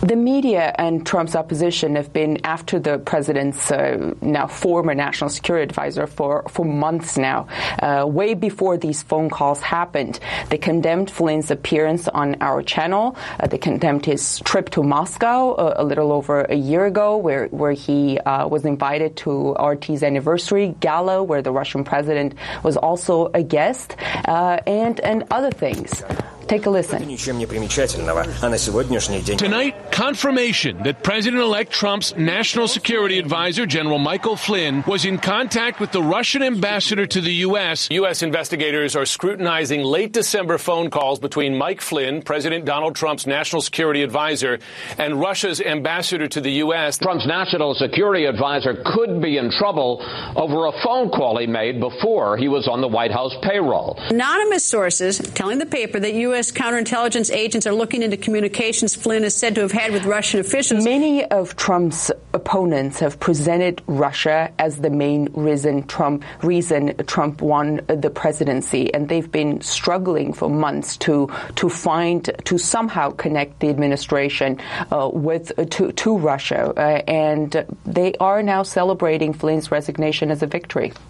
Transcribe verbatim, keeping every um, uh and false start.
The media and Trump's opposition have been after the president's uh, now former national security advisor for, for months now, uh, way before these phone calls happened. They condemned Flynn's appearance on our channel. Uh, they condemned his trip to Moscow uh, a little over a year ago, where, where he uh, was invited to R T's anniversary gala, where the Russian president was also a guest, uh, and, and other things. Take a listen. Tonight, confirmation that President-elect Trump's national security advisor, General Michael Flynn, was in contact with the Russian ambassador to the U S. U S investigators are scrutinizing late December phone calls between Mike Flynn, President Donald Trump's national security advisor, and Russia's ambassador to the U S. Trump's national security advisor could be in trouble over a phone call he made before he was on the White House payroll. Anonymous sources telling the paper that U S counterintelligence agents are looking into communications Flynn is said to have had with Russian officials. Many of Trump's opponents have presented Russia as the main reason Trump reason Trump won the presidency, and they've been struggling for months to to find to somehow connect the administration uh, with uh, to to Russia, uh, and they are now celebrating Flynn's resignation as a victory.